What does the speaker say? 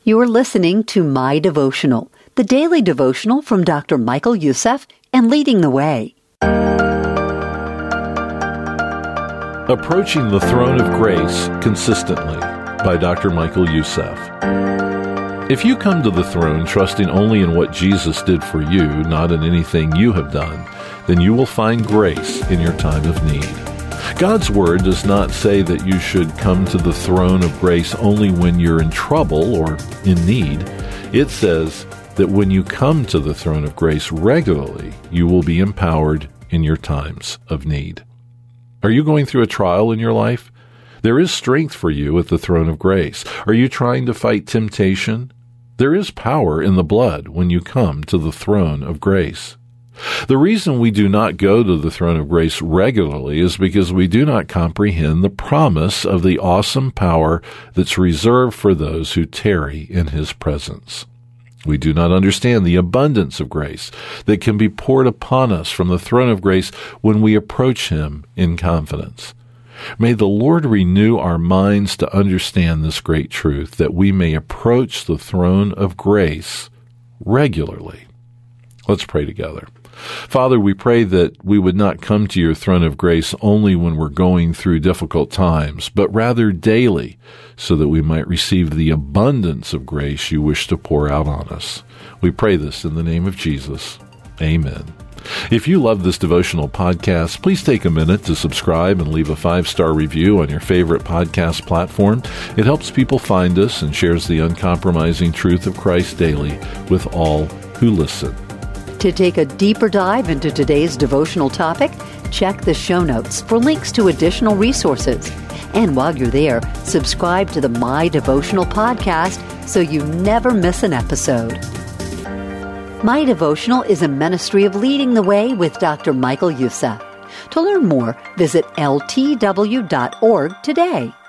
You are listening to My Devotional, the daily devotional from Dr. Michael Youssef and Leading the Way. Approaching the Throne of Grace Consistently by Dr. Michael Youssef. If you come to the throne trusting only in what Jesus did for you, not in anything you have done, then you will find grace in your time of need. God's Word does not say that you should come to the throne of grace only when you're in trouble or in need. It says that when you come to the throne of grace regularly, you will be empowered in your times of need. Are you going through a trial in your life? There is strength for you at the throne of grace. Are you trying to fight temptation? There is power in the blood when you come to the throne of grace. The reason we do not go to the throne of grace regularly is because we do not comprehend the promise of the awesome power that's reserved for those who tarry in His presence. We do not understand the abundance of grace that can be poured upon us from the throne of grace when we approach Him in confidence. May the Lord renew our minds to understand this great truth, that we may approach the throne of grace regularly. Let's pray together. Father, we pray that we would not come to your throne of grace only when we're going through difficult times, but rather daily, so that we might receive the abundance of grace you wish to pour out on us. We pray this in the name of Jesus. Amen. If you love this devotional podcast, please take a minute to subscribe and leave a 5-star review on your favorite podcast platform. It helps people find us and shares the uncompromising truth of Christ daily with all who listen. To take a deeper dive into today's devotional topic, check the show notes for links to additional resources. And while you're there, subscribe to the My Devotional podcast so you never miss an episode. My Devotional is a ministry of Leading the Way with Dr. Michael Youssef. To learn more, visit ltw.org today.